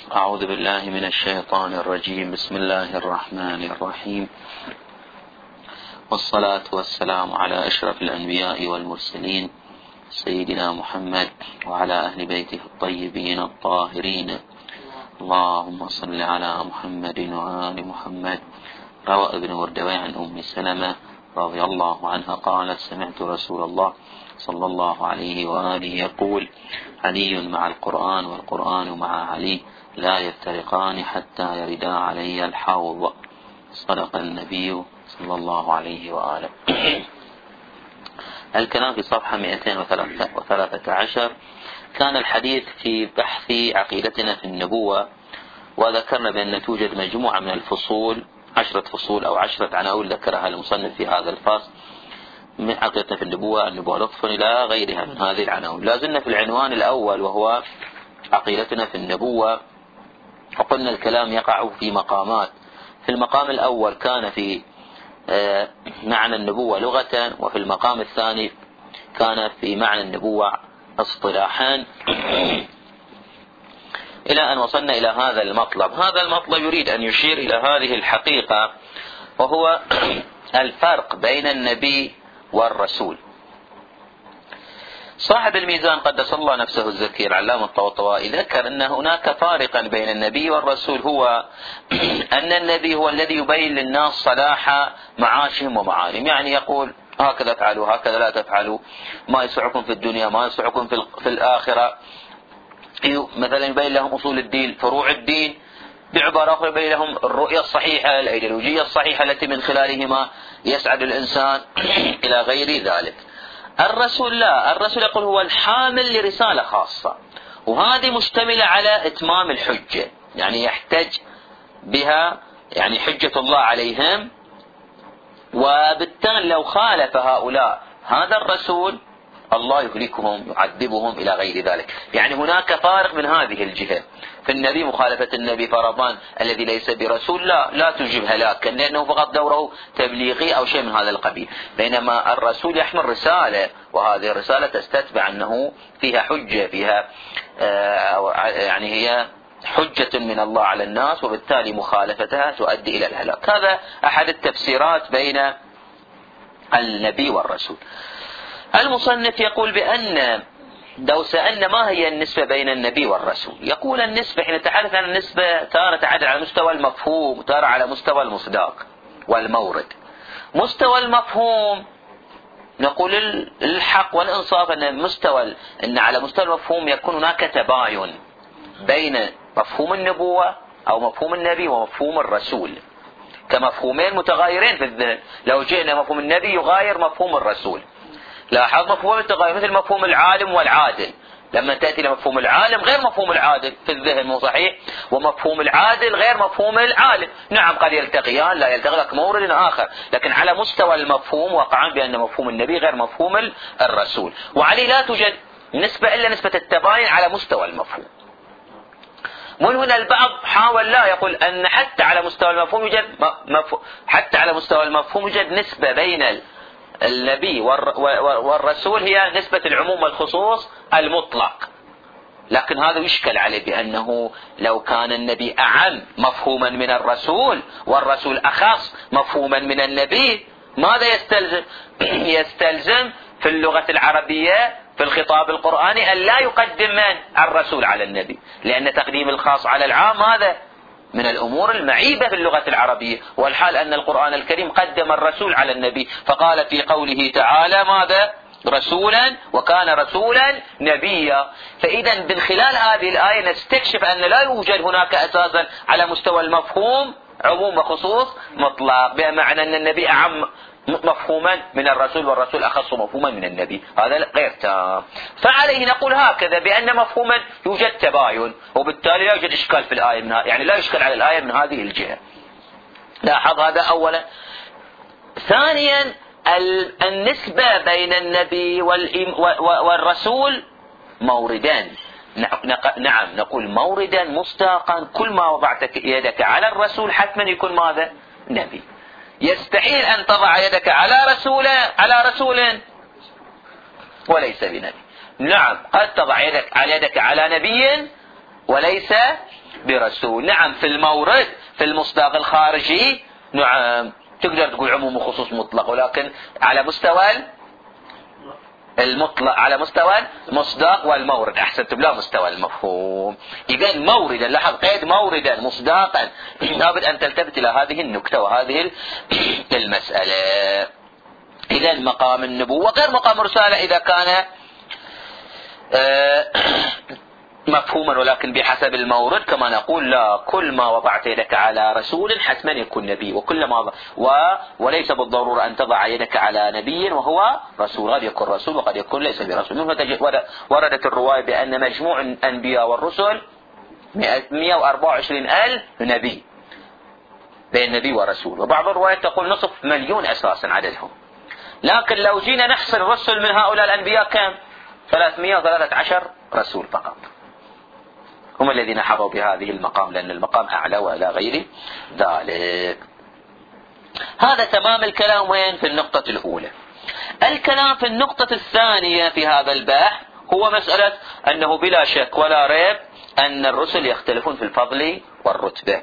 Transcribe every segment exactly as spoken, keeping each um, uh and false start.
أعوذ بالله من الشيطان الرجيم. بسم الله الرحمن الرحيم، والصلاة والسلام على أشرف الأنبياء والمرسلين سيدنا محمد وعلى أهل بيته الطيبين الطاهرين. اللهم صل على محمد وآل محمد. روى ابن وردوي عن أم سلمة رضي الله عنها قالت: سمعت رسول الله صلى الله عليه وآله يقول: علي مع القرآن والقرآن مع علي لا يفترقان حتى يردا علي الحوض. صدق النبي صلى الله عليه وآله. الكلام في صفحة مئتين وثلاثة عشر. كان الحديث في بحث عقيدتنا في النبوة، وذكرنا بأن توجد مجموعة من الفصول، عشرة فصول أو عشرة عناوين ذكرها المصنف في هذا الفصل من عقيدتنا في النبوة، النبوة لطف إلى غيرها من هذه العناوين. لازلنا في العنوان الأول وهو عقيدتنا في النبوة، وقلنا الكلام يقع في مقامات. في المقام الأول كان في معنى النبوة لغة، وفي المقام الثاني كان في معنى النبوة اصطلاحا، إلى أن وصلنا إلى هذا المطلب. هذا المطلب يريد أن يشير إلى هذه الحقيقة، وهو الفرق بين النبي والرسول. صاحب الميزان قدس الله نفسه الزكي العلامة الطباطبائي ذكر أن هناك فارقا بين النبي والرسول، هو أن النبي هو الذي يبين للناس صلاح معاشهم ومعالم، يعني يقول هكذا افعلوا هكذا لا تفعلوا، ما يسعكم في الدنيا ما يسعكم في الآخرة. مثلا يبين لهم أصول الدين، فروع الدين، بعبارة أخرى يبين لهم الرؤية الصحيحة، الأيديولوجية الصحيحة التي من خلالهما يسعد الإنسان إلى غير ذلك. الرسول لا، الرسول يقول هو الحامل لرسالة خاصة، وهذه مشتملة على إتمام الحجة، يعني يحتج بها، يعني حجة الله عليهم، وبالتالي لو خالف هؤلاء هذا الرسول الله يهلكهم يعذبهم إلى غير ذلك. يعني هناك فارق من هذه الجهة. في النبي مخالفة النبي فرضان الذي ليس برسول لا لا تجب هلاكا، لأنه فقط دوره تبليغي أو شيء من هذا القبيل، بينما الرسول يحمل رسالة، وهذه الرسالة تستتبع أنه فيها حجة، فيها آه يعني هي حجة من الله على الناس، وبالتالي مخالفتها تؤدي إلى الهلاك. هذا أحد التفسيرات بين النبي والرسول. المصنف يقول بأن لو سألنا ما هي النسبة بين النبي والرسول، يقول النسبة حين نتحدث عن النسبة تارة تعدل على مستوى المفهوم وتارة على مستوى المصداق والمورد. مستوى المفهوم نقول الحق والإنصاف أن مستوى أن على مستوى المفهوم يكون هناك تباين بين مفهوم النبوة أو مفهوم النبي ومفهوم الرسول كمفهومين متغايرين في الذهن. لو جئنا مفهوم النبي يغاير مفهوم الرسول، لاحظ مفهوم التغاير مثل مفهوم العالم والعادل، لما تأتي لمفهوم العالم غير مفهوم العادل في الذهن، مو صحيح؟ ومفهوم العادل غير مفهوم العالم. نعم قد يلتقيان لا يلتقي لك مورد آخر، لكن على مستوى المفهوم وقعا بأن مفهوم النبي غير مفهوم الرسول. وعليه لا توجد نسبة إلا نسبة التباين على مستوى المفهوم. من هنا البعض حاول لا يقول أن حتى على مستوى المفهوم يوجد مفهوم، حتى على مستوى المفهوم يوجد نسبة بين النبي والرسول، هي نسبة العموم والخصوص المطلق. لكن هذا يشكل عليه بأنه لو كان النبي أعم مفهوما من الرسول والرسول أخص مفهوما من النبي، ماذا يستلزم؟ يستلزم في اللغة العربية في الخطاب القرآني أن لا يقدم من الرسول على النبي، لأن تقديم الخاص على العام هذا من الأمور المعيبة في اللغة العربية، والحال أن القرآن الكريم قدم الرسول على النبي، فقال في قوله تعالى ماذا؟ رسولا، وكان رسولا نبيا. فإذا من خلال هذه الآية نستكشف أن لا يوجد هناك أساسا على مستوى المفهوم عموم وخصوص مطلق، بمعنى أن النبي أعم مفهوما من الرسول والرسول أخص مفهوما من النبي، هذا غير تام. فعليه نقول هكذا بأن مفهوما يوجد تباين، وبالتالي لا يوجد إشكال في الآية منها، يعني لا يشكل على الآية من هذه الجهة. لاحظ هذا أولا. ثانيا النسبة بين النبي والرسول موردان. نعم نقول موردا مستاقا، كل ما وضعت يدك على الرسول حتما يكون ماذا؟ نبي. يستحيل أن تضع يدك على رسول على رسول وليس بنبي. نعم قد تضع يدك على يدك على نبي وليس برسول. نعم في المورد في المصداق الخارجي نعم تقدر تقول عموم وخصوص مطلق، ولكن على مستوى المطلق على مستوى المصداق والمورد احسنتم لا مستوى المفهوم. اذا موردا لاحظ قيد موردا مصداقا لابد ان تلتفت الى هذه النكته وهذه المساله. اذا مقام النبوه غير مقام الرساله اذا كان مفهوما ولكن بحسب المورد كما نقول لا كل ما وضعت يدك على رسول حتما يكون نبي، وكل ما و وليس بالضرورة أن تضع يدك على نبي وهو رسول، قد يكون رسول وقد يكون ليس برسول. منه وردت الرواية بأن مجموع الأنبياء والرسل مئة وأربعة وعشرين ألف نبي بين نبي ورسول، وبعض الروايات تقول نصف مليون أساسا عددهم. لكن لو جينا نحصر الرسل من هؤلاء الأنبياء كم؟ ثلاثمئة وثلاثة عشر رسول فقط هم الذين حظوا بهذه المقام، لأن المقام أعلى ولا غير ذلك. هذا تمام الكلام وين؟ في النقطة الأولى. الكلام في النقطة الثانية في هذا البحث هو مسألة أنه بلا شك ولا ريب أن الرسل يختلفون في الفضل والرتبة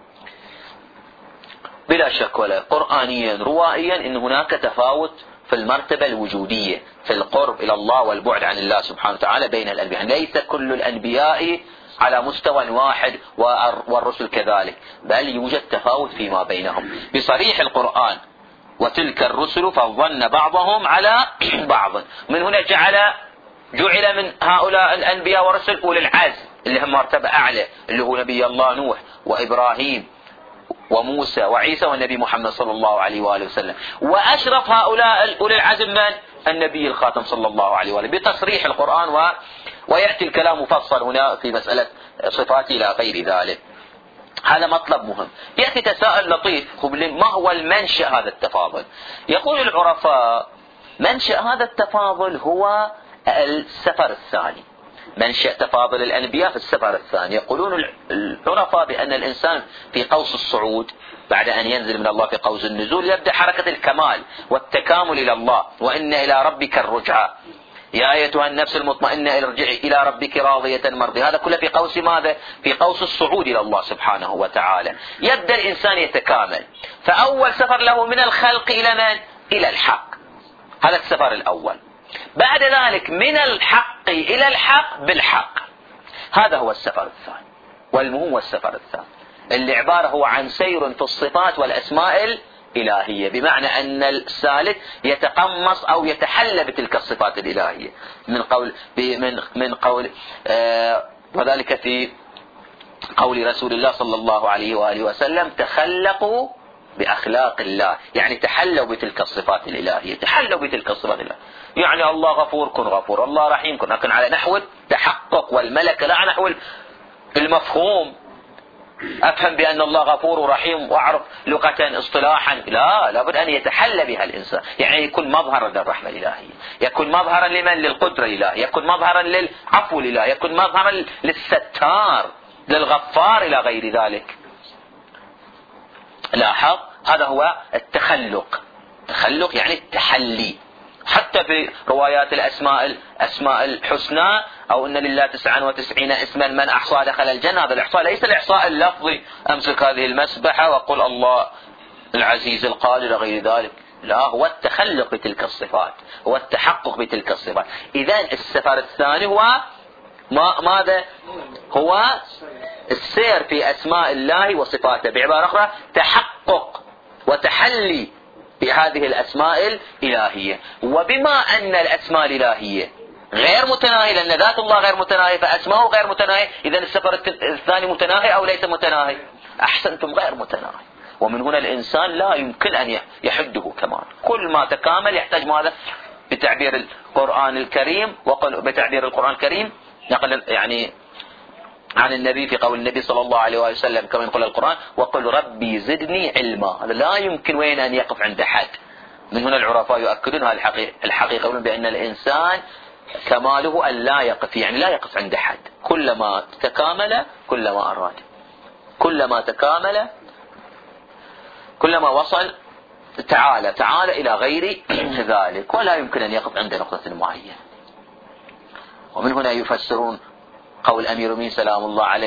بلا شك ولا، قرآنيا روائيا إن هناك تفاوت في المرتبة الوجودية في القرب إلى الله والبعد عن الله سبحانه وتعالى بين الأنبياء. ليس كل الأنبياء على مستوى واحد والرسل كذلك، بل يوجد تفاوت فيما بينهم بصريح القرآن. وتلك الرسل فضلنا بعضهم على بعض. من هنا جعل جعل من هؤلاء الأنبياء والرسل أولي العزم اللي هم مرتبة أعلى، اللي هو نبي الله نوح وإبراهيم وموسى وعيسى والنبي محمد صلى الله عليه وآله وسلم. وأشرف هؤلاء أولي العزم من؟ النبي الخاتم صلى الله عليه وآله بتصريح القرآن و... ويأتي الكلام مفصل هنا في مسألة صفات إلى غير ذلك. هذا مطلب مهم. يأتي تساؤل لطيف، ما هو المنشأ هذا التفاضل؟ يقول العرفاء منشأ هذا التفاضل هو السفر الثاني. منشأ تفاضل الأنبياء في السفر الثاني. يقولون العرفاء بأن الإنسان في قوس الصعود بعد أن ينزل من الله في قوس النزول يبدأ حركة الكمال والتكامل إلى الله، وإن إلى ربك الرجعى يا أيتها النفس المطمئنة ارجعي إلى ربك راضية مرضية. هذا كله في قوس ماذا؟ في قوس الصعود إلى الله سبحانه وتعالى. يبدأ الإنسان يتكامل، فأول سفر له من الخلق إلى من؟ إلى الحق. هذا السفر الأول. بعد ذلك من الحق إلى الحق بالحق. هذا هو السفر الثاني، والمهم هو السفر الثاني اللي عبارة هو عن سير في الصفات والأسماء الإلهية، بمعنى أن السالك يتقمص أو يتحلى بتلك الصفات الإلهية من قول من من قول آه وذلك في قول رسول الله صلى الله عليه وآله وسلم تخلقوا بأخلاق الله، يعني تحلوا بتلك الصفات الإلهية، تحلوا بتلك الصفات الإلهية. يعني الله غفور كن غفور، الله رحيم كن، لكن على نحو التحقق والملكة لا على نحو المفهوم. أفهم بأن الله غفور ورحيم وأعرف لغة اصطلاحا، لا، لابد أن يتحلى بها الإنسان، يعني يكون مظهرا للرحمة الإلهية، يكون مظهرا لمن؟ للقدرة الإلهية، يكون مظهرا للعفو الإلهي، يكون مظهرا للستار للغفار إلى غير ذلك. لاحظ هذا هو التخلق. تخلق يعني التحلي. حتى في روايات الأسماء الأسماء الحسنى أو أن لله تسعة وتسعين اسما من أحصى دخل الجنة، هذا الإحصاء ليس الإحصاء اللفظي أمسك هذه المسبحة وقل الله العزيز القادر غير ذلك، لا، هو التخلق بتلك الصفات، هو التحقق بتلك الصفات. إذن السفر الثاني هو ما ماذا؟ هو السير في أسماء الله وصفاته، بعبارة أخرى تحقق وتحلي بهذه الأسماء الإلهية. وبما أن الأسماء الإلهية غير متناهية، لأن ذات الله غير متناهية فأسماءه غير متناهية، إذن السفر الثاني متناهي أو ليس متناهي؟ أحسنتم، غير متناهي. ومن هنا الإنسان لا يمكن أن يحده كمان، كل ما تكامل يحتاج ماذا؟ بتعبير القرآن الكريم وقل بتعبير القرآن الكريم نقل يعني عن النبي في قول النبي صلى الله عليه وسلم كما يقول القرآن وقل ربي زدني علما. هذا لا يمكن وين أن يقف عند حد. من هنا العرفاء يؤكدون هذه الحقيقة، الحقيقة يقولون بأن الإنسان كماله أن لا يقف، يعني لا يقف عند حد، كلما تكامل كلما أراد، كلما تكامل كلما وصل تعالى تعالى إلى غير ذلك، ولا يمكن أن يقف عند نقطة معينة. ومن هنا يفسرون قول أمير المؤمنين سلام الله عليه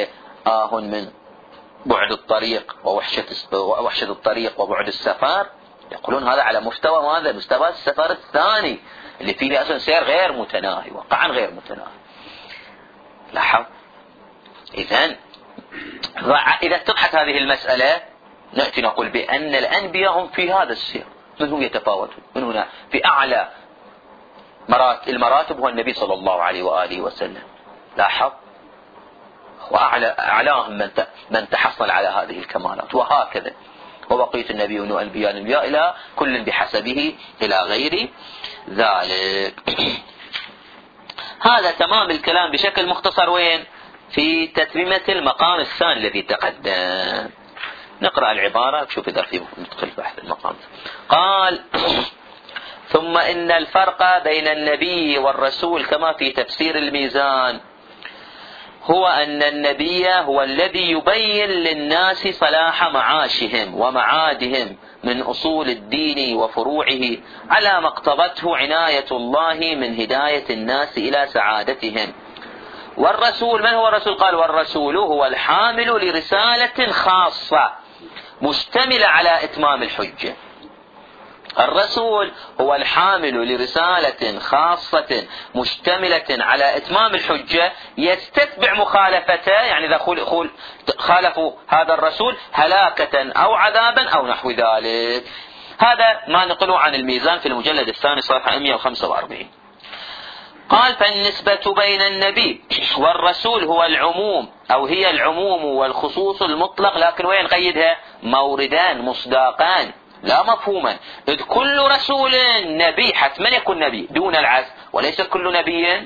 آه من بعد الطريق ووحشة وحشة الطريق وبعد السفر، يقولون هذا على مستوى ماذا؟ مستوى السفر الثاني اللي فيه أصلا سير غير متناهي، وقعا غير متناهي. لاحظ؟ إذن إذا اتضحت هذه المسألة نأتي نقول بأن الأنبياء هم في هذا السير، منهم يتفاوتون. من هنا في أعلى المراتب هو النبي صلى الله عليه وآله وسلم، لاحظ، وأعلى أعلاهم من من تحصل على هذه الكمالات، وهكذا وبقية النبيون والأنبياء الأنبياء إلى كل بحسبه إلى غير ذلك. هذا تمام الكلام بشكل مختصر. وين؟ في تتميمة المقام الثاني الذي تقدم. نقرأ العبارة شوف إذا في ندخل بحث المقام. قال: ثم إن الفرق بين النبي والرسول كما في تفسير الميزان هو أن النبي هو الذي يبين للناس صلاح معاشهم ومعادهم من أصول الدين وفروعه على ما اقتضته عناية الله من هداية الناس إلى سعادتهم. والرسول، من هو الرسول؟ قال: والرسول هو الحامل لرسالة خاصة مشتملة على إتمام الحجة. الرسول هو الحامل لرسالة خاصة مشتملة على إتمام الحجة يستتبع مخالفته، يعني إذا خالفوا هذا الرسول هلاكة أو عذابا أو نحو ذلك. هذا ما نقله عن الميزان في المجلد الثاني صفحة مئة وخمسة وأربعين. قال: فالنسبة بين النبي والرسول هو العموم أو هي العموم والخصوص المطلق، لكن وين قيدها؟ موردان مصداقان لا مفهوما، إذ كل رسول نبي حتما يكون نبي دون العزم، وليس كل نبي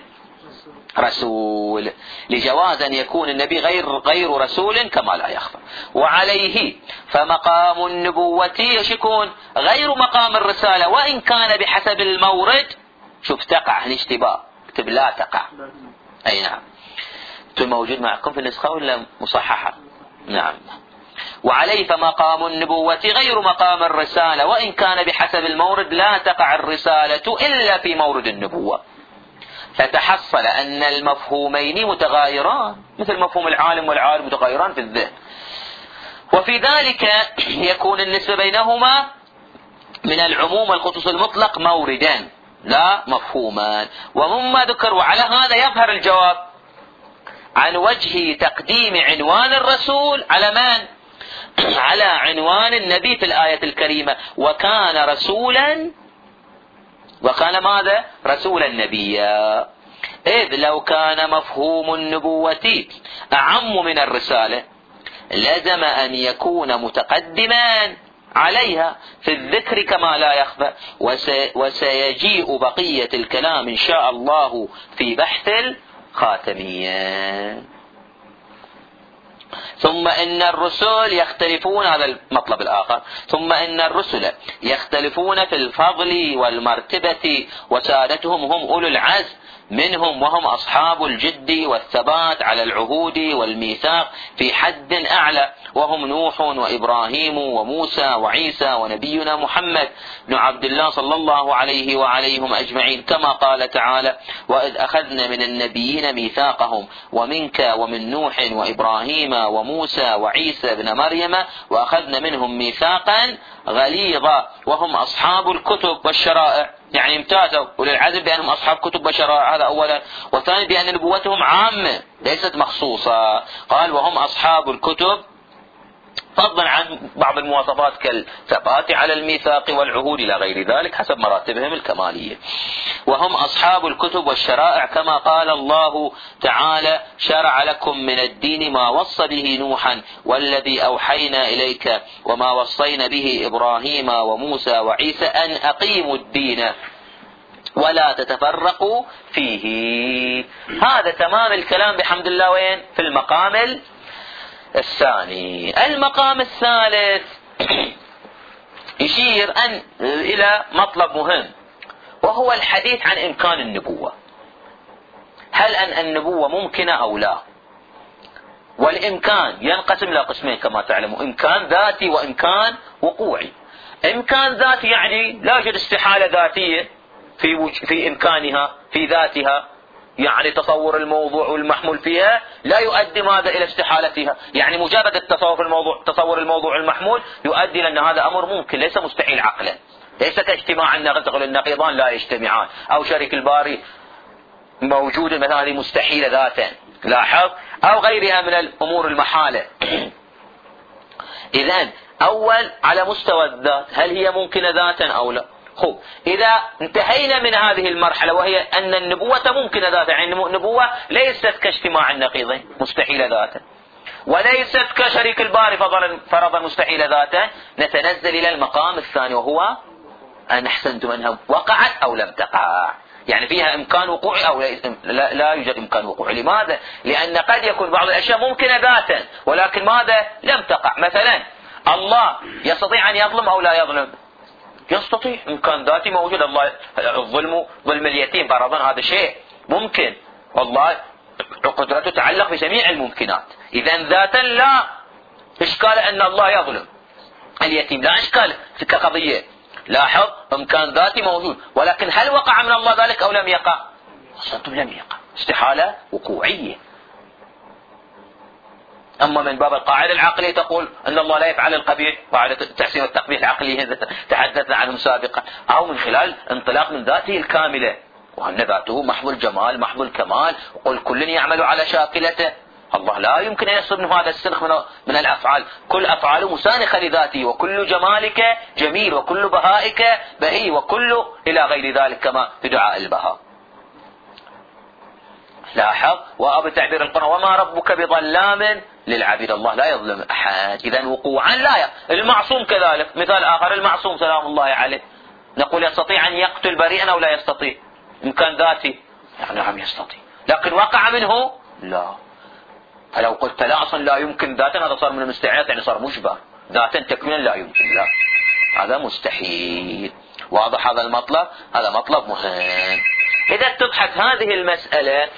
رسول، لجواز أن يكون النبي غير غير رسول كما لا يخفى. وعليه فمقام النبوة يكون غير مقام الرسالة، وإن كان بحسب المورد. شوف تقع الاشتباه، اكتب لا تقع. أي نعم. انتم موجود معكم في النسخة ولا مصححة؟ نعم. وعليه فمقام النبوة غير مقام الرسالة، وإن كان بحسب المورد لا تقع الرسالة إلا في مورد النبوة، فتحصل أن المفهومين متغايران، مثل مفهوم العالم والعالم متغايران في الذهن، وفي ذلك يكون النسبة بينهما من العموم والخصوص المطلق موردان لا مفهومان. ومما ذكر، وعلى هذا يظهر الجواب عن وجه تقديم عنوان الرسول على من؟ على عنوان النبي في الآية الكريمة: وكان رسولا، وكان ماذا؟ رسولا نبيا. إذ لو كان مفهوم النبوة أعم من الرسالة لزم أن يكون متقدما عليها في الذكر كما لا يخفى، وسيجيء بقية الكلام إن شاء الله في بحث الخاتمية. ثم إن الرسل يختلفون، هذا المطلب الآخر، ثم إن الرسل يختلفون في الفضل والمرتبة، وسادتهم هم أولو العزم منهم، وهم أصحاب الجد والثبات على العهود والميثاق في حد أعلى، وهم نوح وإبراهيم وموسى وعيسى ونبينا محمد بن عبد الله صلى الله عليه وعليهم أجمعين، كما قال تعالى: وإذ أخذنا من النبيين ميثاقهم ومنك ومن نوح وإبراهيم وموسى وعيسى بن مريم وأخذنا منهم ميثاقا غليظا، وهم أصحاب الكتب والشرائع، يعني امتازوا وللعزم بأنهم أصحاب كتب وشرائع، هذا أولا. والثاني بأن نبوتهم عامة ليست مخصوصة. قال: وهم أصحاب الكتب، فضلا عن بعض المواصفات كالثبات على الميثاق والعهود إلى غير ذلك حسب مراتبهم الكمالية. وهم أصحاب الكتب والشرائع، كما قال الله تعالى: شرع لكم من الدين ما وصى به نوحا والذي أوحينا إليك وما وصينا به إبراهيم وموسى وعيسى أن أقيموا الدين ولا تتفرقوا فيه. هذا تمام الكلام بحمد الله. وين؟ في المقام الثاني. المقام الثالث يشير أن إلى مطلب مهم، وهو الحديث عن إمكان النبوة. هل أن النبوة ممكنة أو لا؟ والإمكان ينقسم إلى قسمين كما تعلموا: إمكان ذاتي وإمكان وقوعي. إمكان ذاتي يعني لا يوجد استحالة ذاتية في في إمكانها في ذاتها، يعني تصور الموضوع والمحمول فيها لا يؤدي ماذا إلى استحالتها. يعني مجرد التصور في الموضوع تصور الموضوع المحمول يؤدي لأن هذا أمر ممكن ليس مستحيل عقلا، ليس كاجتماع النقيض النقيضان لا يجتمعان، أو شريك الباري موجود مثلا هذه مستحيلة ذاتا، لاحظ، أو غيرها من الأمور المحالة. إذن أول على مستوى الذات هل هي ممكنة ذاتا أو لا؟ خب إذا انتهينا من هذه المرحلة وهي أن النبوة ممكنة ذاتا، يعني النبوة ليست كاجتماع النقيضين مستحيلة ذاتا، وليست كشريك الباري فرضا مستحيلة ذاتا، نتنزل إلى المقام الثاني وهو أن أحسنتم أنها وقعت أو لم تقع، يعني فيها إمكان وقوع أو لا, لا يوجد إمكان وقوع. لماذا؟ لأن قد يكون بعض الأشياء ممكنة ذاتا ولكن ماذا؟ لم تقع. مثلا الله يستطيع أن يظلم أو لا يظلم؟ يستطيع، إمكان ذاتي موجود. الله الظلم ظلم اليتيم فرضا هذا شيء ممكن، والله قدرته تتعلق بجميع الممكنات. إذا ذاتا لا إشكال أن الله يظلم اليتيم، لا إشكال كقضية. لاحظ إمكان ذاتي موجود، ولكن هل وقع من الله ذلك أو لم يقع؟ أصلاً لم يقع، استحالة وقوعية. أما من باب القاعدة العقلية تقول أن الله لا يفعل القبيح، قاعدة تحسين التقبيح العقلية تحدثنا عنهم سابقا، أو من خلال انطلاق من ذاته الكاملة، وأن ذاته محو الجمال محو الكمال، وقل كل يعمل على شاكلته. الله لا يمكن أن يصل منه هذا السنخ من الأفعال، كل أفعاله مسانخة لذاته، وكل جمالك جميل، وكل بهائك بهي، وكل إلى غير ذلك كما في دعاء البهاء. لاحظ، وأبو تعبير القرآن وما ربك بظلام للعبيد، الله لا يظلم أحد. إذن وقوعا لا ي... المعصوم كذلك. مثال آخر المعصوم سلام الله عليه، نقول يستطيع أن يقتل بريئا أو لا يستطيع؟ إمكان ذاتي يعني نعم يستطيع، لكن وقع منه لا. فلو قلت لا أصلا لا يمكن ذاتا، هذا صار من المستحيلات، يعني صار مشبه ذاتا تكوينا لا يمكن، لا هذا مستحيل. واضح هذا المطلب؟ هذا مطلب مهم. إذا اتضحت هذه المسألة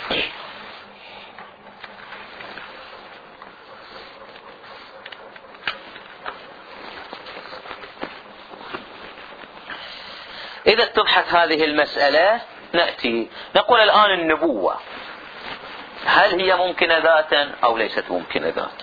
إذا اتضحت هذه المسألة نأتي نقول الآن النبوة هل هي ممكنة ذاتا أو ليست ممكنة ذاتا؟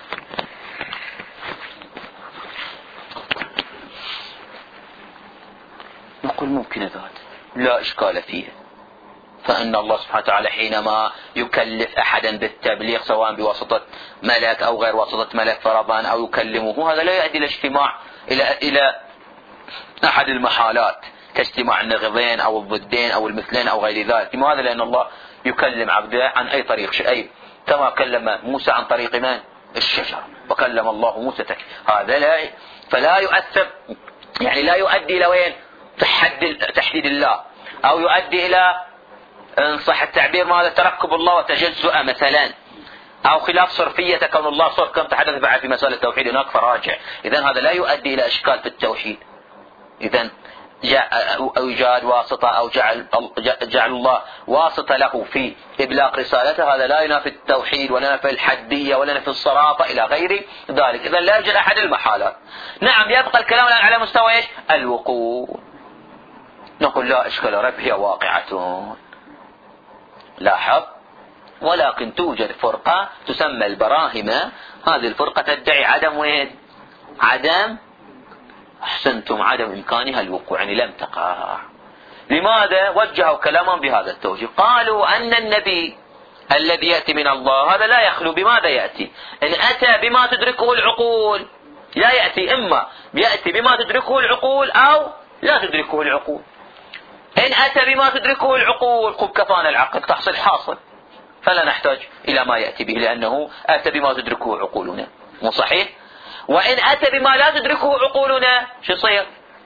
نقول ممكنة ذاتا لا إشكال فيها، فإن الله سبحانه وتعالى حينما يكلف أحدا بالتبليغ سواء بواسطة ملك أو غير واسطة ملك فرضا أو يكلمه، هذا لا يؤدي إلى اجتماع إلى إلى أحد المحالات كاجتماع النقيضين أو الضدين أو المثلين أو غير ذلك. لماذا؟ لأن الله يكلم عبده عن أي طريق شيء، كما كلم موسى عن طريق من؟ الشجرة، وكلم الله موسى تك. هذا لا فلا يؤثر، يعني لا يؤدي إلى وين؟ تحديد الله، أو يؤدي إلى إن صح التعبير ماذا؟ تركب الله وتجزؤ مثلا، أو خلاف صرفية كون الله صرف كم تحدث بعد في مسألة التوحيد هناك فراجع. إذن هذا لا يؤدي إلى إشكال في التوحيد. إذن أوجاد واسطة أو جعل, جعل الله واسطة له في إبلاغ رسالته، هذا لا ينافي التوحيد ولا ينافي الحدية ولا ينافي الصراطة إلى غير ذلك. إذن لا يوجد أحد المحالات. نعم يبقى الكلام الآن على مستوى إيش؟ الوقوع. نقول لا إشكال رب هي واقعة. لاحظ، ولكن توجد فرقة تسمى البراهمة، هذه الفرقة تدعي عدم وين؟ عدم أحسنتم عدم إمكانها الوقوع، يعني لم تقع. لماذا؟ وجهوا كلاما بهذا التوجيه، قالوا أن النبي الذي يأتي من الله هذا لا يخلو بماذا يأتي؟ إن أتى بما تدركه العقول لا يأتي، إما يأتي بما تدركه العقول أو لا تدركه العقول. إن أتى بما تدركه العقول خب كفانا العقل تحصل حاصل، فلا نحتاج إلى ما يأتي به لأنه أتى بما تدركه عقولنا، مو صحيح؟ وإن أتى بما لا تدركه عقولنا شو يصير؟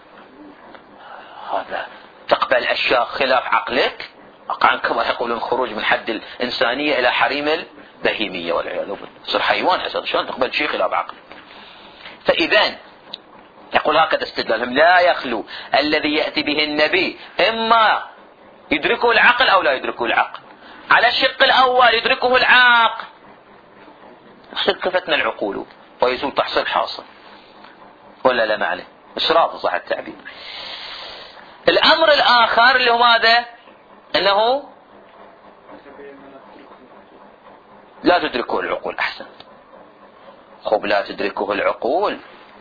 هذا تقبل أشياء خلاف عقلك، وقعا كما يقولون خروج من حد الإنسانية إلى حريم البهيمية والعياذ بالله، تصير حيوان حسن شلون تقبل شيء خلاف عقلك. فإذا يقول هكذا استدلالهم، لا يخلو الذي يأتي به النبي إما يدركه العقل أو لا يدركه العقل. على الشق الأول يدركه العقل يصير كفتنا العقول ويزول تحصيل حاصل، ولا لا معله إشراف صح التعبير. الأمر الآخر اللي هو ماذا؟ أنه لا تدركه العقول. أحسن. خب لا تدركه العقول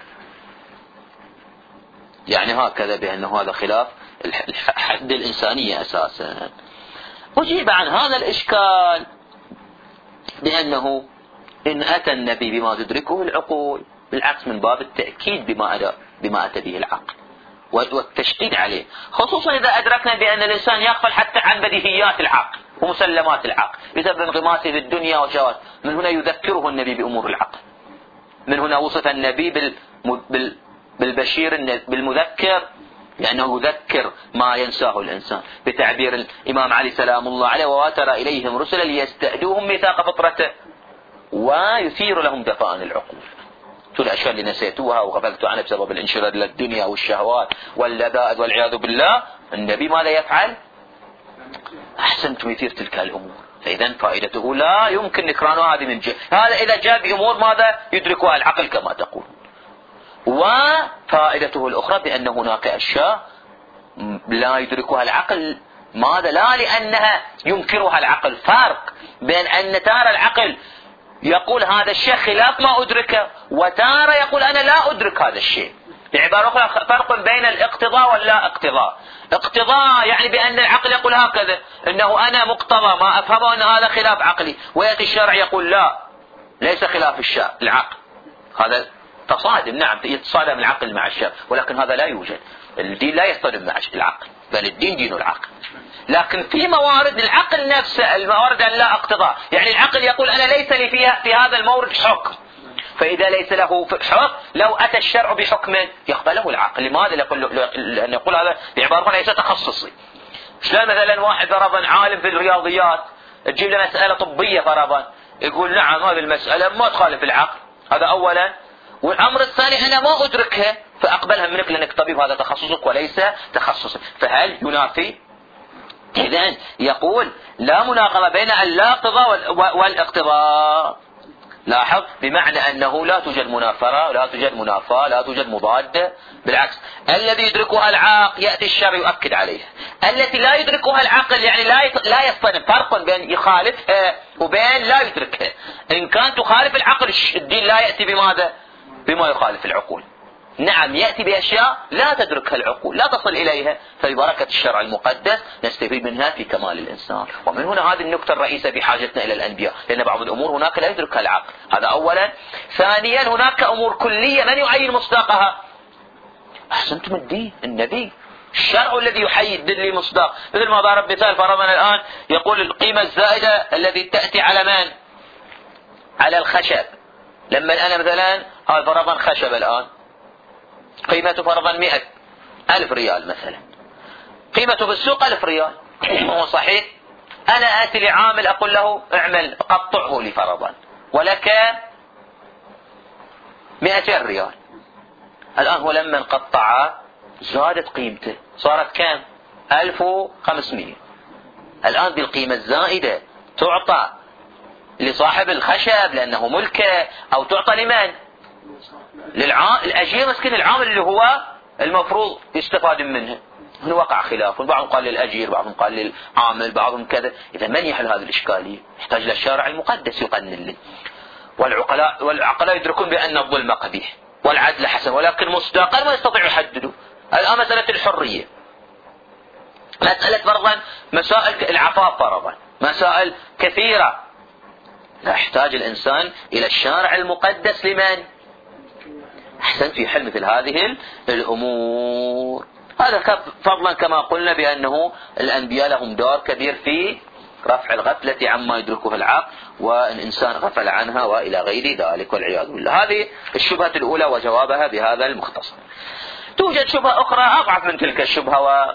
يعني هكذا بأنه هذا خلاف الحد الإنسانية أساسا. أجيب عن هذا الإشكال بأنه إن أتى النبي بما تدركه العقول بالعكس من باب التأكيد بما بما أتى به العقل والتشديد عليه، خصوصا إذا أدركنا بأن الإنسان يغفل حتى عن بديهيات العقل ومسلمات العقل بسبب انغماسه في الدنيا وشهوات. من هنا يذكره النبي بأمور العقل. من هنا وصف النبي بال بالبشير بالمذكر لأنه يذكر ما ينساه الإنسان، بتعبير الإمام علي سلام الله عليه: وواتر إليهم رسلا ليستأدوهم ميثاق فطرته ويثير لهم دفائن العقول. شو الأشياء اللي نسيتوها وغفلتوا عنها بسبب الانشغال للدنيا والشهوات واللذائذ والعياذ بالله، النبي ماذا يفعل؟ أحسنتم يثير تلك الأمور. فإذا فائدته لا يمكن نكرانها هذه من جهة. هذا إذا جاء بأمور ماذا يدركها العقل كما تقول. وفائدته الأخرى بأن هناك أشياء لا يدركها العقل. ماذا؟ لا لأنها ينكرها العقل. فرق بين أن تارى العقل يقول هذا الشيء خلاف ما أدركه، وتارى يقول أنا لا أدرك هذا الشيء. بعبارة أخرى فرق بين الاقتضاء واللا اقتضاء. اقتضاء يعني بأن العقل يقول هكذا أنه أنا مقتضى ما أفهمه أن هذا خلاف عقلي، ويأتي الشرع يقول لا ليس خلاف الشرع العقل. هذا تصادم، نعم يتصادم العقل مع الشرع، ولكن هذا لا يوجد. الدين لا يصطدم مع العقل، بل الدين دين العقل. لكن في موارد العقل نفسه، الموارد لا اقتضاء، يعني العقل يقول أنا ليس لي فيها في هذا المورد حكم، فإذا ليس له حكم لو أتى الشرع بحكم يقبله العقل. لماذا؟ لأن يقول هذا بعبارة ليس تخصصي. شلون مثلا واحد فرضا عالم في الرياضيات تجيب له مسألة طبية فرضا يقول نعم هذه المسألة ما تخالف العقل، هذا أولا. والأمر الثاني أنا ما أدركها فأقبلها منك لأنك طبيب، هذا تخصصك وليس تخصصك، فهل ينافي؟ إذن يقول لا مناقضة بين اللاقضاء والاقتضاء. لاحظ بمعنى أنه لا توجد منافرة، لا توجد منافاة، لا توجد مضادة، بالعكس الذي يدركها العقل يأتي الشرع يؤكد عليها، التي لا يدركها العقل يعني لا لا يصطدم. فرق بين يخالفها وبين لا يدركها. إن كانت تخالف العقل الدين لا يأتي بماذا؟ بما يخالف العقول. نعم يأتي بأشياء لا تدركها العقول، لا تصل إليها، فببركة الشرع المقدس نستفيد منها في كمال الإنسان. ومن هنا هذه النقطة الرئيسة بحاجتنا إلى الأنبياء، لأن بعض الأمور هناك لا يدركها العقل، هذا أولا. ثانيا هناك أمور كلية من يعين مصداقها؟ أحسنتم الدين النبي، الشرع الذي يحدد لي مصداق. مثل ما ضرب مثال فرضا الآن يقول القيمة الزائدة التي تأتي على من؟ على الخشب. لما أنا مثلا هذا فرضا خشب الآن قيمته فرضا مئة ألف ريال مثلا، قيمته بالسوق ألف ريال، هو صحيح؟ أنا آتي لعامل أقول له اعمل قطعه لي فرضا ولك مئتين ريال. الآن هو لما قطع زادت قيمته صارت كم؟ ألف وخمسمائة. الآن بالقيمة الزائدة تعطى لصاحب الخشب لأنه ملكه، أو تعطى لمن؟ للأجير مسكين العامل اللي هو المفروض يستفاد منه. هنا وقع خلاف، بعضهم قال للأجير، بعضهم قال للعامل، بعضهم كذا. إذا من يحل هذه الإشكالية؟ يحتاج للشارع المقدس يقنن له. والعقلاء والعقلاء يدركون بأن الظلم قبيح والعدل حسن، ولكن مصداقا ما يستطيعوا يحددوا. الآن مسألة الحرية، مسألة فرضا مسائل العفاف فرضا، مسائل كثيرة، لا يحتاج الإنسان إلى الشارع المقدس لمن؟ أحسن في حل مثل هذه الأمور. هذا فضلا كما قلنا بأنه الأنبياء لهم دور كبير في رفع الغفلة عما يدركه العقل، والإنسان غفل عنها وإلى غير ذلك والعياذ بالله. هذه الشبهة الأولى وجوابها بهذا المختصر. توجد شبهة أخرى أضعف من تلك الشبهة و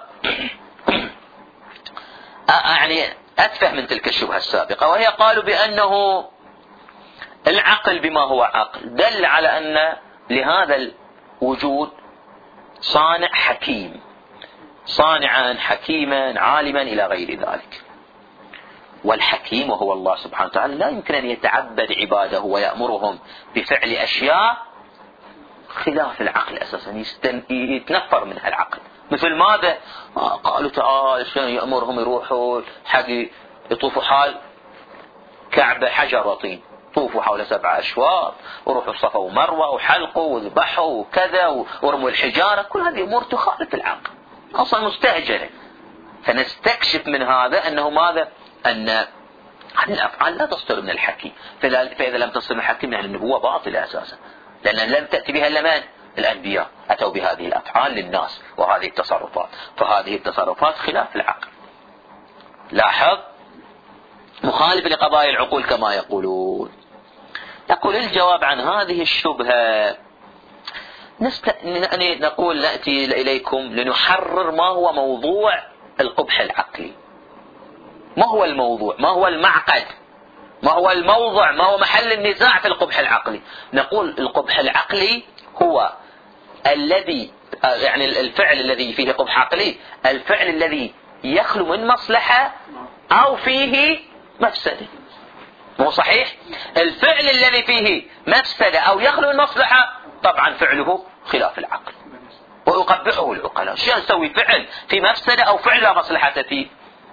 يعني أتفه من تلك الشبهة السابقة، وهي قالوا بأنه العقل بما هو عقل دل على أن لهذا الوجود صانع حكيم، صانعا حكيما عالما إلى غير ذلك. والحكيم وهو الله سبحانه وتعالى لا يمكن أن يتعبد عباده ويأمرهم بفعل أشياء خلاف العقل أساسا، يتنفر منها العقل. مثل ماذا؟ قالوا تعالى شلون يأمرهم يروحوا حق يطوفوا حال كعبة حجر وطين، طوفوا حول سبع أشواط وروحوا الصفا ومروة وحلقوا وذبحوا وكذا ورموا الحجارة، كل هذه أمور تخالف العقل أصلا مستهجنة. فنستكشف من هذا أنه ماذا؟ أن هذه الأفعال لا تصدر من الحكيم، فإذا لم تصدر من الحكيم يعني النبوة باطلة أساسا، لأن لم تأتي بها إلا من؟ الأنبياء أتوا بهذه الأفعال للناس وهذه التصرفات، فهذه التصرفات خلاف العقل. لاحظ، مخالف لقضايا العقول كما يقولون. نقول الجواب عن هذه الشبهة نست... نقول نأتي إليكم لنحرر ما هو موضوع القبح العقلي. ما هو الموضوع؟ ما هو المعقد؟ ما هو الموضع؟ ما هو محل النزاع في القبح العقلي؟ نقول القبح العقلي هو الذي يعني الفعل الذي فيه قبح عقلي، الفعل الذي يخلو من مصلحة أو فيه مفسدة. مو صحيح؟ الفعل الذي فيه مفسدة أو يخلو من مصلحة طبعا فعله خلاف العقل ويقبحه العقلاء. شو نسوي؟ فعل في مفسدة أو فعل لا مصلحة فيه،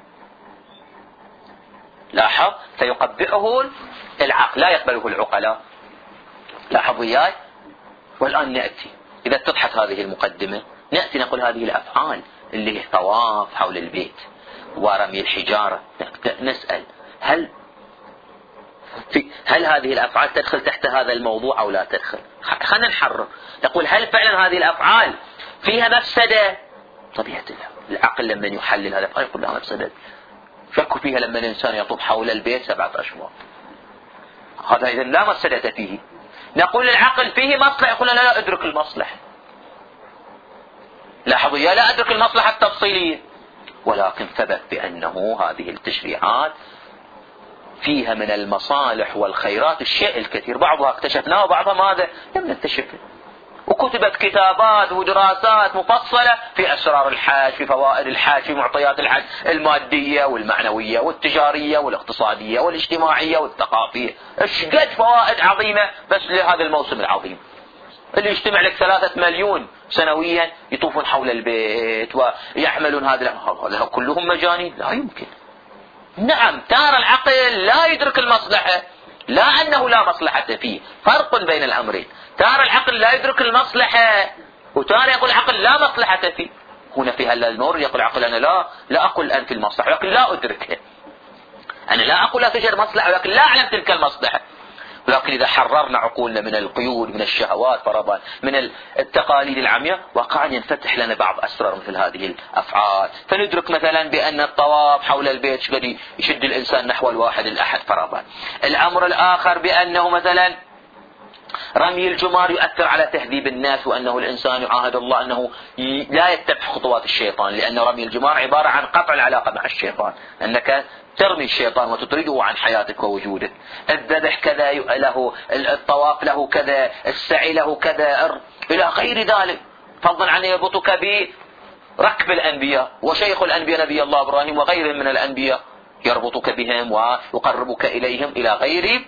لاحظ، فيقبحه العقل لا يقبله العقلاء. لاحظ وياي. والآن نأتي، إذا اتضحت هذه المقدمة نأتي نقول هذه الأفعال اللي هي طواف حول البيت ورمي الحجارة، نسأل هل في هل هذه الأفعال تدخل تحت هذا الموضوع أو لا تدخل؟ خلينا نحرر، نقول هل فعلا هذه الأفعال فيها مفسدة؟ طبيعة العقل لما يحلل هذه الأفعال يقول لها مفسدة، شكوا فيها لما الإنسان يطوف حول البيت سبعة أشواط، هذا إذن لا مفسدة فيه. نقول العقل فيه مصلحة، يقول لا لا أدرك المصلحة. لاحظوا يا لا أدرك المصلحة التفصيلية، ولكن ثبت بأنه هذه التشريعات فيها من المصالح والخيرات الشيء الكثير، بعضها اكتشفناه وبعضها ماذا؟ لم نكتشفه. وكتبت كتابات ودراسات مفصلة في أسرار الحج، في فوائد الحج، في معطيات الحج المادية والمعنوية والتجارية والاقتصادية والاجتماعية والثقافية. ايش قد فوائد عظيمة بس لهذا الموسم العظيم اللي يجتمع لك ثلاثة مليون سنويا يطوفون حول البيت ويحملون هذا هذا كلهم مجانين؟ لا يمكن. نعم، ترى العقل لا يدرك المصلحة، لا أنه لا مصلحة فيه، فرق بين الأمرين. ترى العقل لا يدرك المصلحة وترى يقول العقل لا مصلحة فيه. هنا في هذا المورد يقول العقل أنا لا لا أقول أنت المصلحة ولكن لا أدركها، أنا لا أقول لا توجد مصلحة ولكن لا أعلم تلك المصلحة. ولكن إذا حررنا عقولنا من القيود، من الشهوات فرضا، من التقاليد العمياء، واقعا ينفتح لنا بعض أسرار مثل هذه الأفعال، فندرك مثلا بأن الطواف حول البيت شقد يشد الإنسان نحو الواحد الأحد فرضا. الأمر الآخر بأنه مثلا رمي الجمار يؤثر على تهذيب الناس، وأنه الإنسان يعاهد الله أنه لا يتبع خطوات الشيطان، لأن رمي الجمار عبارة عن قطع العلاقة مع الشيطان، أنك ترمي الشيطان وتطرده عن حياتك ووجودك. الذبح كذا له، الطواف له كذا، السعي له كذا إلى غير ذلك، فضلا عن يربطك بركب الأنبياء وشيخ الأنبياء نبي الله إبراهيم وغيرهم من الأنبياء، يربطك بهم ويقربك إليهم إلى غير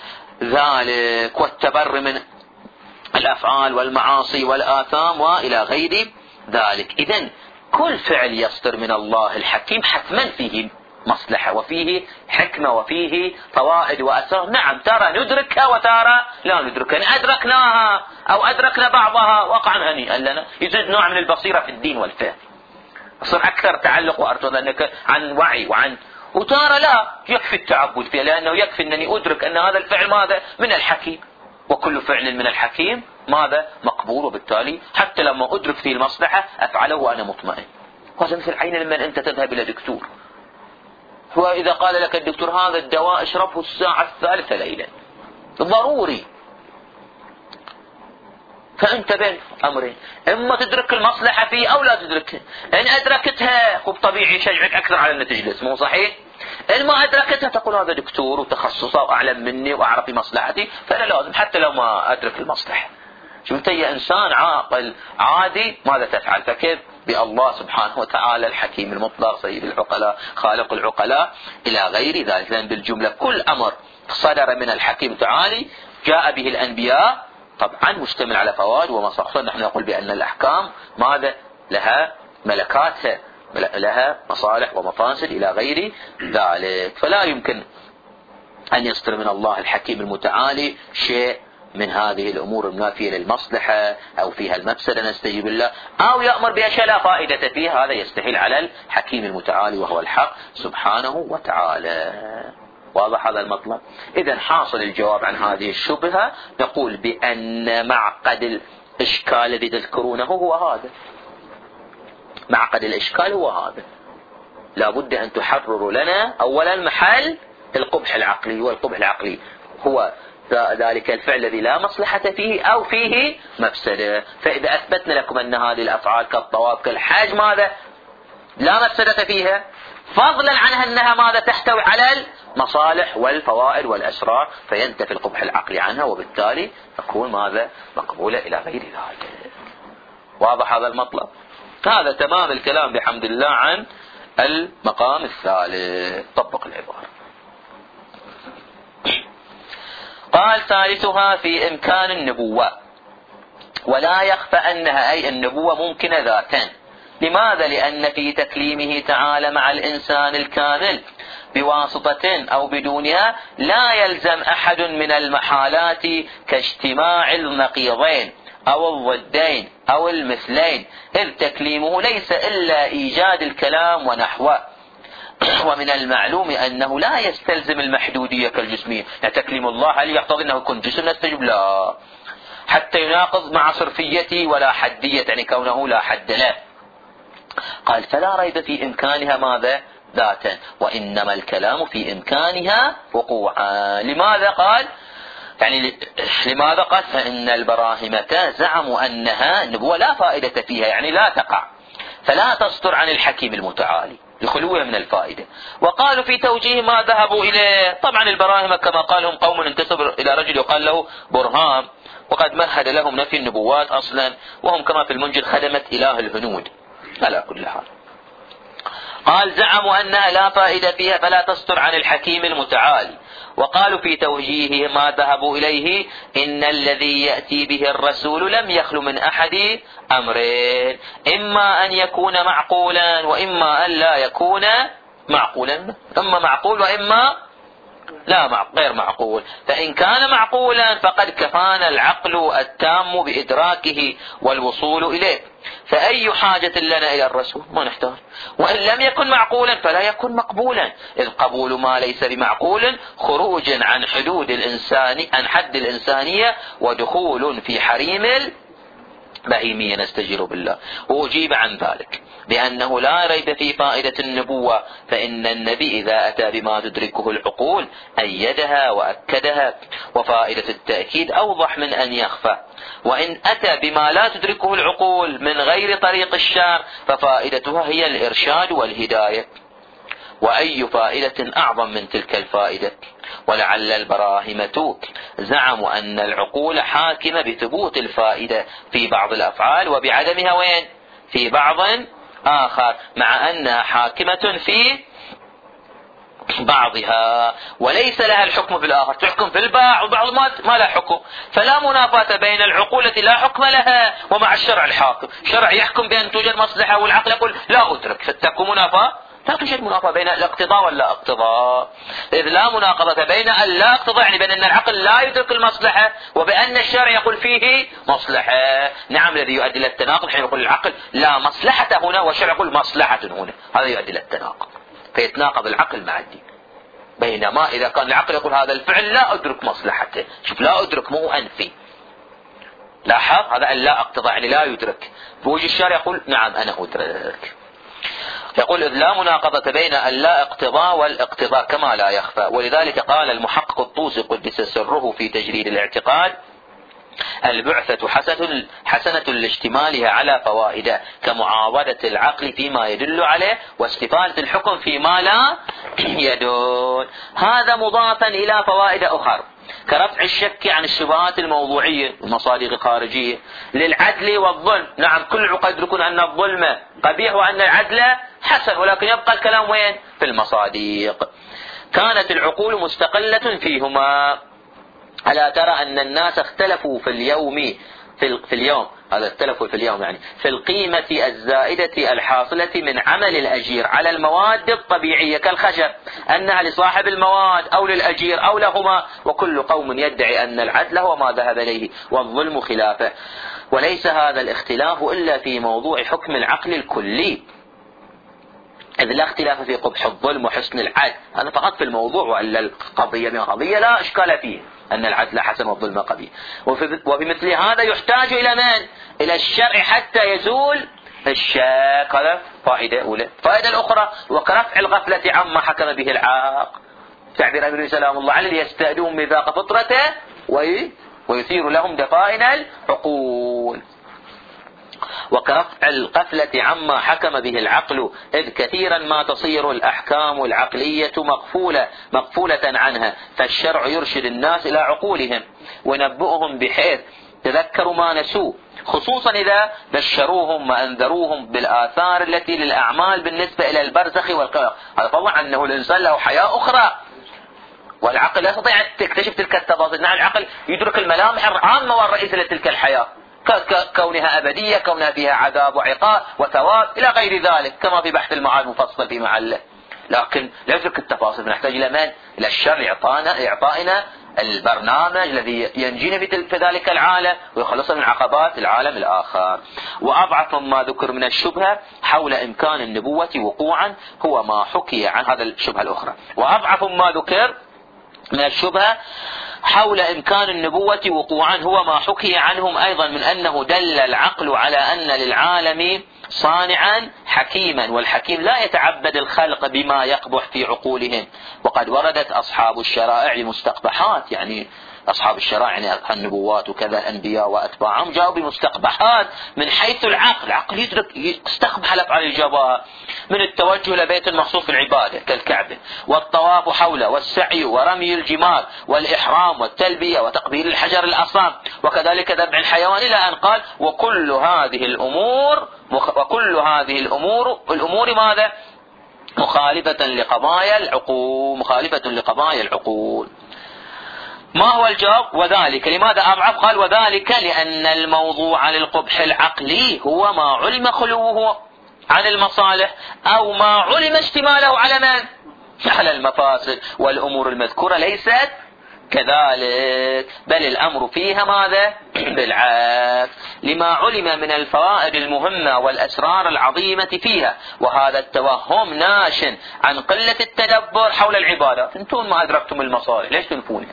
ذلك، والتبر من الأفعال والمعاصي والآثام وإلى غير ذلك. إذن كل فعل يصدر من الله الحكيم حتما فيه مصلحة وفيه حكمة وفيه فوائد وأسرار. نعم، ترى ندركها وترى لا ندركها، إن أدركناها أو أدركنا بعضها وقعا هنيئا لنا، يزيد نوع من البصيرة في الدين والفهم، يصير أكثر تعلق وأرتض أنك عن وعي وعن، وترى لا يكفي التعبد فيها، لأنه يكفي أنني أدرك أن هذا الفعل ماذا؟ من الحكيم، وكل فعل من الحكيم ماذا؟ مقبول، وبالتالي حتى لما أدرك فيه المصلحة أفعله وأنا مطمئن. وهذا مثل عين لما أنت تذهب إلى دكتور، هو إذا قال لك الدكتور هذا الدواء اشربه الساعة الثالثة ليلا ضروري، فأنت بين أمرين، إما تدرك المصلحة فيه أو لا تدركها. إن أدركتها خب طبيعي يشجعك أكثر على أن تجلس، مو صحيح؟ إن ما أدركتها تقول هذا دكتور وتخصصه وأعلم مني وأعرف مصلحتي، فأنا لازم حتى لو ما أدرك المصلحة. شوف أنت يا إنسان عاقل عادي ماذا تفعل؟ فكيف بالله سبحانه وتعالى الحكيم المطلق سيد العقلاء خالق العقلاء إلى غير ذلك. لأن بالجملة كل أمر صدر من الحكيم تعالي جاء به الأنبياء طبعا مشتمل على فوائد ومصالح. نحن نقول بأن الأحكام ماذا؟ لها ملكاتها، لها مصالح ومفاسد إلى غير ذلك، فلا يمكن أن يصدر من الله الحكيم المتعالي شيء من هذه الأمور المنافية للمصلحة أو فيها المفسدة نستجيب الله، أو يأمر بأشياء لا فائدة فيها، هذا يستحيل على الحكيم المتعالي وهو الحق سبحانه وتعالى. واضح هذا المطلب؟ إذن حاصل الجواب عن هذه الشبهة، نقول بأن معقد الإشكال الذي تذكرونه هو هذا. معقد الإشكال هو هذا. لا بد أن تحرروا لنا أولا محل القبح العقلي، والقبح العقلي هو ذلك الفعل الذي لا مصلحة فيه أو فيه مفسدة. فإذا أثبتنا لكم أن هذه الأفعال كالطواف كالحج ماذا لا مفسدة فيها، فضلا عنها أنها ماذا تحتوي على المصالح والفوائد والأسرار، فينتفي القبح العقلي عنها، وبالتالي تكون ماذا مقبولة إلى غير ذلك. واضح هذا المطلب؟ هذا تمام الكلام بحمد الله عن المقام الثالث. طبق العبارة. قال ثالثها في إمكان النبوة، ولا يخفى أنها أي النبوة ممكنة ذاتا. لماذا؟ لأن في تكليمه تعالى مع الإنسان الكامل بواسطة أو بدونها لا يلزم أحد من المحالات كاجتماع النقيضين أو الضدين أو المثلين، إذ تكليمه ليس إلا إيجاد الكلام ونحوه. ومن المعلوم أنه لا يستلزم المحدودية كالجسمية. يعني تكليم الله هل يقتضي أنه يكون جسم نستجب؟ لا، حتى يناقض مع صرفيته ولا حدية، يعني كونه لا حد له. قال فلا ريب في إمكانها ماذا ذاتا، وإنما الكلام في إمكانها وقوعا. لماذا قال يعني لماذا قال فإن البراهمة زعموا أنها نبوة لا فائدة فيها، يعني لا تقع، فلا تصدر عن الحكيم المتعالي لخلوها من الفائدة. وقالوا في توجيه ما ذهبوا إليه، طبعا البراهمة كما قالهم قوم انتسب إلى رجل يقال له برهام، وقد مهد لهم نفي النبوات أصلا، وهم كما في المنجد خدمة إله الهنود. على كل حال قال زعموا أنها لا فائدة فيها فلا تصدر عن الحكيم المتعالي. وقالوا في توجيهه ما ذهبوا إليه إن الذي يأتي به الرسول لم يخل من أحد أمرين، إما أن يكون معقولا وإما أن لا يكون معقولا، إما معقول وإما لا غير معقول. فإن كان معقولا فقد كفانا العقل التام بإدراكه والوصول إليه، فأي حاجة لنا إلى الرسول؟ ما نحتاج. وإن لم يكن معقولا فلا يكون مقبولا، إذ قبول ما ليس بمعقول خروج عن حدود الإنسان عن حد الإنسانية ودخول في حريم البهيمية نستجير بالله. وأجيب عن ذلك بأنه لا ريب في فائدة النبوة، فإن النبي إذا أتى بما تدركه العقول أيدها وأكدها، وفائدة التأكيد أوضح من أن يخفى. وإن أتى بما لا تدركه العقول من غير طريق الشرع ففائدتها هي الإرشاد والهداية، وأي فائدة أعظم من تلك الفائدة. ولعل البراهمة زعموا أن العقول حاكمة بثبوت الفائدة في بعض الأفعال وبعدمها وين في بعض آخر، مع أنها حاكمة في بعضها وليس لها الحكم في الآخر، تحكم في البعض وبعض ما لا حكم. فلا منافاة بين العقول التي لا حكم لها ومع الشرع الحاكم. شرع يحكم بأن توجد مصلحة والعقل يقول لا أدرك، فتكون منافاة. لا توجد منافاة بين الاقتضاء واللا اقتضاء، إذ لا مناقضة بين اللا اقتضاء يعني بين أن العقل لا يدرك المصلحة وبأن الشرع يقول فيه مصلحة. نعم الذي يؤدي إلى التناقض حين يقول العقل لا مصلحة هنا والشرع يقول مصلحة هنا، هذا يؤدي إلى التناقض، فيتناقض العقل مع الدين. بينما إذا كان العقل يقول هذا الفعل لا أدرك مصلحته، شوف لا أدرك مو أنفي، لاحظ هذا اللا اقتضاء يعني لا يدرك، بوجه الشرع يقول نعم أنا أدرك. يقول إذ لا مناقضة بين اللا اقتضاء والاقتضاء كما لا يخفى. ولذلك قال المحقق الطوسي قدس سره في تجريد الاعتقاد البعثة حسنة, حسنة لاشتمالها على فوائد كمعاودة العقل فيما يدل عليه واستفادة الحكم فيما لا يدل. هذا مضافا إلى فوائد أخرى كرفع الشك عن الشبهات الموضوعية والمصادق الخارجية للعدل والظلم. نعم كل عقد يدركون أن الظلم قبيح وأن العدل حسن، ولكن يبقى الكلام وين في المصادق. كانت العقول مستقلة فيهما. ألا ترى أن الناس اختلفوا في اليوم في, في اليوم هذا التلف في اليوم يعني في القيمة الزائدة الحاصلة من عمل الأجير على المواد الطبيعية كالخشب، أنها لصاحب المواد أو للأجير أو لهما، وكل قوم يدعي أن العدل هو ما ذهب إليه والظلم خلافه. وليس هذا الاختلاف إلا في موضوع حكم العقل الكلي، إذ لا اختلاف في قبح الظلم وحسن العدل، هذا فقط في الموضوع، وإلا القضية من قضية لا إشكال فيه أن العدل حسن والظلم قبيح. وبمثل هذا يحتاج إلى من؟ إلى الشرع حتى يزول الشك. هذا فائدة أولى. فائدة الأخرى وكرفع الغفلة عما حكم به العاقل، تعبير أمير سلام الله عليه يستأدون ميثاق فطرته ويثير لهم دفائن العقول. وكرفع الغفلة عما حكم به العقل، إذ كثيرا ما تصير الأحكام العقلية مغفولة مغفولة عنها، فالشرع يرشد الناس إلى عقولهم وينبئهم بحيث تذكروا ما نسوه، خصوصا إذا بشروهم وأنذروهم بالآثار التي للأعمال بالنسبة إلى البرزخ والقبر. هذا طبعا أنه الإنسان له حياة أخرى، والعقل لا يستطيع أن تكتشف تلك التفاصيل. نعم العقل يدرك الملامح العامة والرئيسية لتلك الحياة، كونها أبدية، كونها فيها عذاب وعقاب وثواب إلى غير ذلك، كما في بحث المعاد مفصل في محله، لكن لا يدرك التفاصيل. نحتاج إلى من؟ إلى الشرع إعطائنا إعطائنا البرنامج الذي ينجينا في ذلك العالم ويخلصنا من عقبات العالم الآخر. وأضعف ما ذكر من الشبهة حول إمكان النبوة وقوعا هو ما حكي عن هذا الشبهة الأخرى. وأضعف ما ذكر من الشبهة حول إمكان النبوة وقوعا هو ما حكي عنهم أيضا من أنه دل العقل على أن للعالم صانعا حكيما، والحكيم لا يتعبد الخلق بما يقبح في عقولهم. وقد وردت أصحاب الشرائع لمستقبحات، يعني أصحاب الشرائع يعني النبوات وكذا الأنبياء وأتباعهم جاءوا بمستقبحات من حيث العقل. العقل يدرك يستقبح الأفعال الجبار، من التوجه لبيت المخصوص في العبادة كالكعبة، والطواف حوله، والسعي ورمي الجمار، والإحرام والتلبية وتقبيل الحجر الأصام، وكذلك ذبح الحيوان، إلى أن قال وكل هذه الأمور وكل هذه الأمور الأمور ماذا؟ مخالفة لقضايا العقول مخالفة لقضايا العقول. ما هو الجواب؟ وذلك لماذا أضعف؟ قال وذلك لأن الموضوع للقبح العقلي هو ما علم خلوه عن المصالح أو ما علم اشتماله على من؟ على المفاسد، والأمور المذكورة ليست كذلك، بل الأمر فيها ماذا؟ بالعكس، لما علم من الفوائد المهمة والأسرار العظيمة فيها. وهذا التوهم ناش عن قلة التدبر حول العبادات. انتم ما أدركتم المصالح ليش تنفونها؟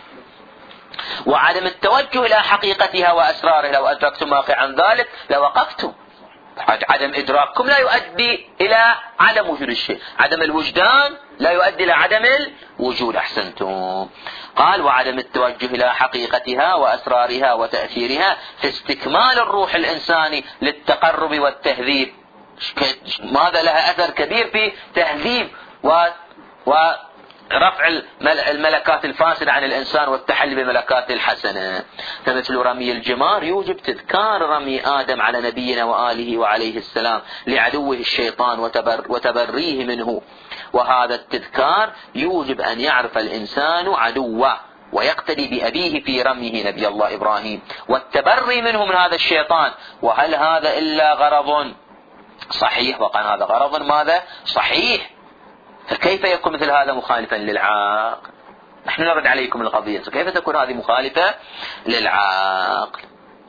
وعدم التوجه إلى حقيقتها وأسرارها. لو أدركتم ما عن ذلك لوقفتم. عدم إدراككم لا يؤدي إلى عدم وجود الشيء، عدم الوجدان لا يؤدي إلى عدم الوجود. أحسنتم. قال وعدم التوجه إلى حقيقتها وأسرارها وتأثيرها في استكمال الروح الإنساني للتقرب والتهذيب. ماذا لها أثر كبير في تهذيب و, و رفع الملكات الفاسدة عن الإنسان والتحلي بالملكات الحسنة. فمثل رمي الجمار يوجب تذكار رمي آدم على نبينا وآله وعليه السلام لعدوه الشيطان وتبر وتبريه منه، وهذا التذكار يوجب أن يعرف الإنسان عدوه ويقتدي بأبيه في رميه نبي الله إبراهيم والتبري منه من هذا الشيطان. وهل هذا إلا غرض صحيح؟ وقال هذا غرض ماذا؟ صحيح. فكيف يكون مثل هذا مخالفا للعقل؟ نحن نرد عليكم القضية، كيف تكون هذه مخالفة للعقل؟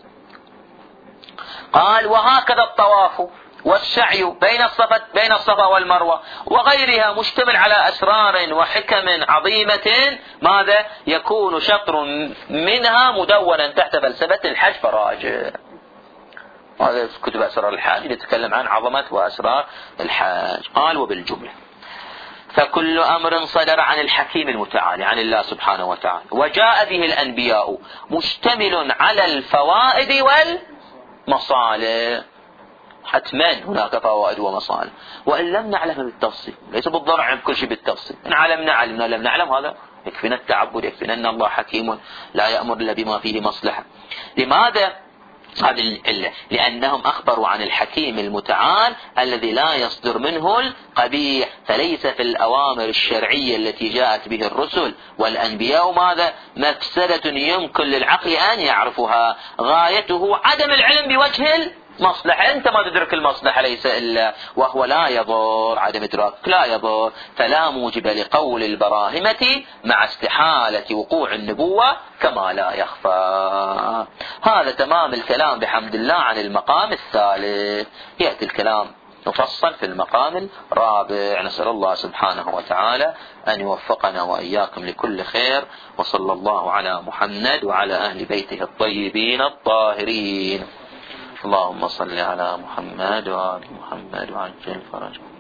قال وهكذا الطواف والسعي بين الصفا بين الصفا والمروة وغيرها مشتمل على أسرار وحكم عظيمة، ماذا؟ يكون شطر منها مدونا تحت فلسفة الحج فراجع. هذا كتب أسرار الحج يتكلم عن عظمة وأسرار الحج. قال وبالجملة فكل أمر صدر عن الحكيم المتعالي عن الله سبحانه وتعالى وجاء به الأنبياء مشتمل على الفوائد والمصالح. حتما هناك فوائد ومصالح، وإن لم نعلم بالتفصيل، ليس بالضرع نعلم كل شيء بالتفصيل. إن علمنا علمنا، لم نعلم هذا يكفينا التعبد، يكفينا أن الله حكيم لا يأمر إلا بما فيه مصلحة. لماذا؟ هذه العلة، لأنهم أخبروا عن الحكيم المتعال الذي لا يصدر منه القبيح، فليس في الأوامر الشرعية التي جاءت به الرسل والأنبياء ماذا مفسدة يمكن للعقل أن يعرفها، غايته عدم العلم بوجه المصلحة. أنت ما تدرك المصلحة ليس إلا وهو لا يضر، عدم إدراك لا يضر، فلا موجب لقول البراهمة مع استحالة وقوع النبوة كما لا يخفى. هذا تمام الكلام بحمد الله عن المقام الثالث. يأتي الكلام نفصل في المقام الرابع. نسأل الله سبحانه وتعالى أن يوفقنا وإياكم لكل خير، وصلى الله على محمد وعلى أهل بيته الطيبين الطاهرين. اللهم صل على محمد وآل محمد وعجل فرجهم.